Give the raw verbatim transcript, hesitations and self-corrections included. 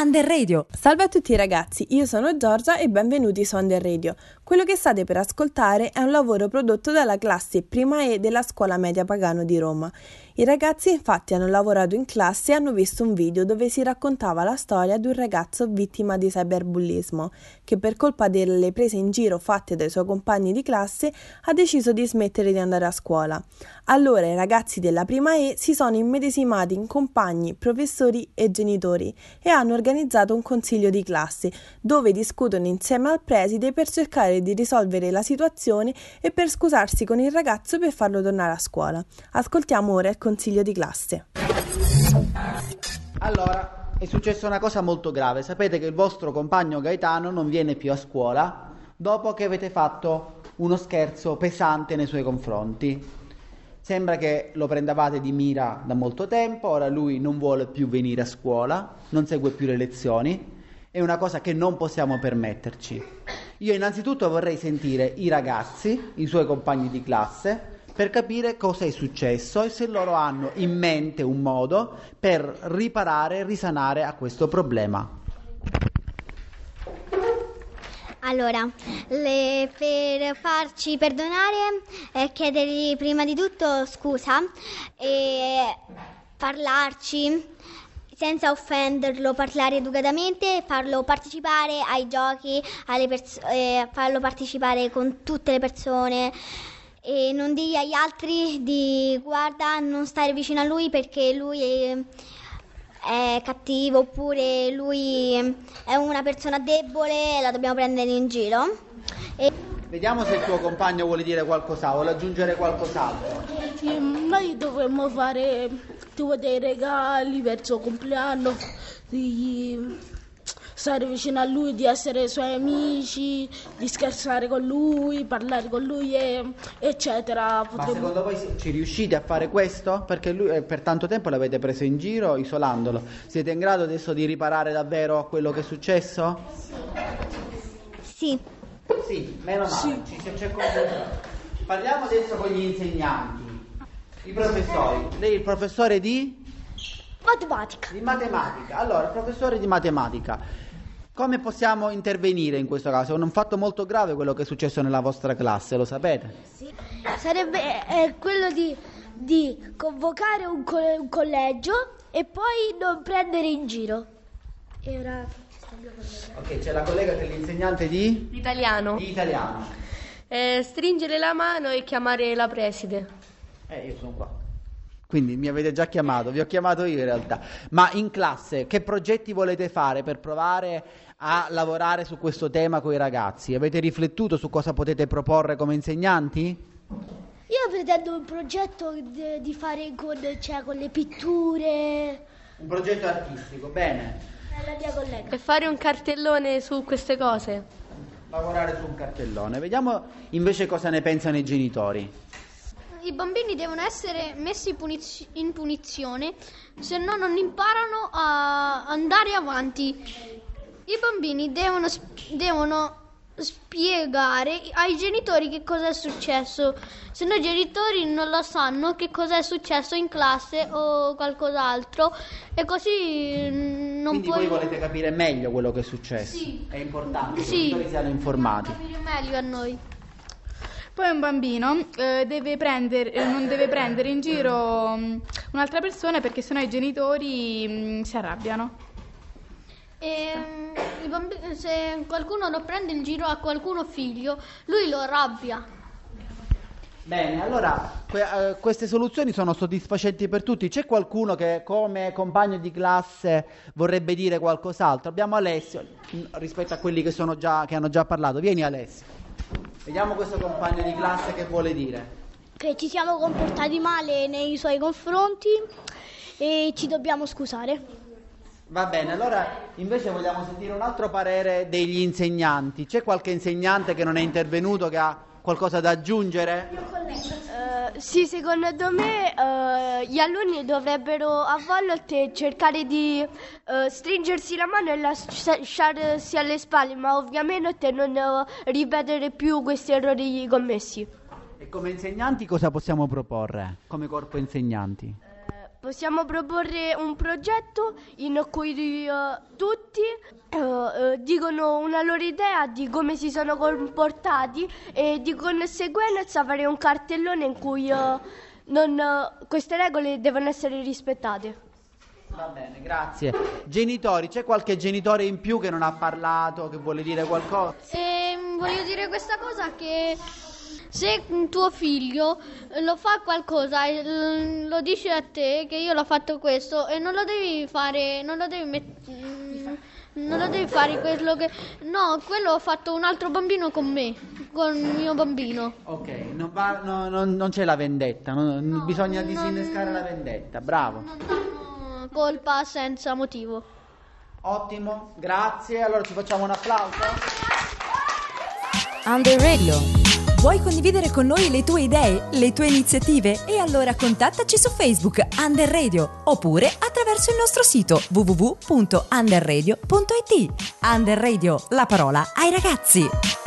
Under Radio. Salve a tutti ragazzi, io sono Giorgia e benvenuti su Under Radio. Quello che state per ascoltare è un lavoro prodotto dalla classe prima E della Scuola Media Pagano di Roma. I ragazzi infatti hanno lavorato in classe e hanno visto un video dove si raccontava la storia di un ragazzo vittima di cyberbullismo che per colpa delle prese in giro fatte dai suoi compagni di classe ha deciso di smettere di andare a scuola. Allora i ragazzi della prima E si sono immedesimati in compagni, professori e genitori e hanno organizzato un consiglio di classe dove discutono insieme al preside per cercare di risolvere la situazione e per scusarsi con il ragazzo per farlo tornare a scuola. Ascoltiamo ora il consiglio di classe. Allora, è successa una cosa molto grave. Sapete che il vostro compagno Gaetano non viene più a scuola dopo che avete fatto uno scherzo pesante nei suoi confronti. Sembra che lo prendevate di mira da molto tempo, ora lui non vuole più venire a scuola, non segue più le lezioni, è una cosa che non possiamo permetterci. Io innanzitutto vorrei sentire i ragazzi, i suoi compagni di classe, per capire cosa è successo e se loro hanno in mente un modo per riparare e risanare a questo problema. Allora, le, per farci perdonare e chiedergli prima di tutto scusa e parlarci senza offenderlo, parlare educatamente, farlo partecipare ai giochi, alle pers- eh, farlo partecipare con tutte le persone e non dirgli agli altri di guarda non stare vicino a lui perché lui è, è cattivo oppure lui è una persona debole e la dobbiamo prendere in giro. E... Vediamo se il tuo compagno vuole dire qualcosa, vuole aggiungere qualcos'altro. Sì, noi dovremmo fare tipo dei regali per il suo compleanno, di stare vicino a lui, di essere suoi amici, di scherzare con lui, parlare con lui, e, eccetera. Ma secondo voi ci riuscite a fare questo? Perché lui eh, per tanto tempo l'avete preso in giro isolandolo. Siete in grado adesso di riparare davvero a quello che è successo? Sì. Sì, meno male, Sì. ci si c'è confusione. Parliamo adesso con gli insegnanti, i professori. Lei è il professore di? Matematica. Di matematica. Allora, il professore di matematica, come possiamo intervenire in questo caso? È un fatto molto grave quello che è successo nella vostra classe, lo sapete? Sì. Sarebbe eh, quello di, di convocare un, co- un collegio e poi non prendere in giro. Era... Ok, c'è la collega che è l'insegnante di? Italiano. Di italiano. Eh, stringere la mano e chiamare la preside. Eh, io sono qua. Quindi mi avete già chiamato, vi ho chiamato io in realtà. Ma in classe che progetti volete fare per provare a lavorare su questo tema con i ragazzi? Avete riflettuto su cosa potete proporre come insegnanti? Io pretendo un progetto di, di fare con, cioè, con le pitture. Un progetto artistico, bene. La mia collega. E fare un cartellone su queste cose. Lavorare su un cartellone. Vediamo invece cosa ne pensano i genitori. I bambini devono essere messi puniz- in punizione, se no non imparano a andare avanti. I bambini devono, sp- devono spiegare ai genitori che cosa è successo, se no i genitori non lo sanno che cosa è successo in classe o qualcos'altro e così non Quindi puoi... voi volete capire meglio quello che è successo? Sì. È importante che Sì. i genitori siano informati. capire meglio a noi. Poi un bambino eh, deve prendere, eh, non deve prendere in giro mh, un'altra persona perché sennò i genitori mh, si arrabbiano. E, mm, i bambini, se qualcuno lo prende in giro a qualcuno figlio, lui lo arrabbia. Bene, allora que- eh, queste soluzioni sono soddisfacenti per tutti. C'è qualcuno che come compagno di classe vorrebbe dire qualcos'altro? Abbiamo Alessio, mh, rispetto a quelli che, sono già, che hanno già parlato. Vieni Alessio, vediamo questo compagno di classe che vuole dire. Che ci siamo comportati male nei suoi confronti e ci dobbiamo scusare. Va bene, allora invece vogliamo sentire un altro parere degli insegnanti. C'è qualche insegnante che non è intervenuto, che ha qualcosa da aggiungere? Uh, sì, secondo me uh, gli alunni dovrebbero a volte cercare di uh, stringersi la mano e lasciarsi alle spalle, ma ovviamente non uh, ripetere più questi errori commessi. E come insegnanti cosa possiamo proporre? Come corpo insegnanti? possiamo proporre un progetto in cui uh, tutti uh, uh, dicono una loro idea di come si sono comportati e di conseguenza fare un cartellone in cui uh, non, uh, queste regole devono essere rispettate. Va bene, grazie. Genitori, c'è qualche genitore in più che non ha parlato, che vuole dire qualcosa? E voglio dire questa cosa, che se tuo figlio lo fa qualcosa e lo dice a te che io l'ho fatto questo, e non lo devi fare, non lo devi mettere, non lo devi fare quello che... No, quello ho fatto un altro bambino con me, con il mio bambino. Ok, non, va, no, non, non c'è la vendetta, non, No, bisogna non- disinnescare la vendetta, bravo. Non danno colpa senza motivo. Ottimo, grazie. Allora ci facciamo un applauso. Under Radio. Vuoi condividere con noi le tue idee, le tue iniziative? E allora contattaci su Facebook Under Radio oppure attraverso il nostro sito w w w punto under radio punto i t. Under Radio, la parola ai ragazzi.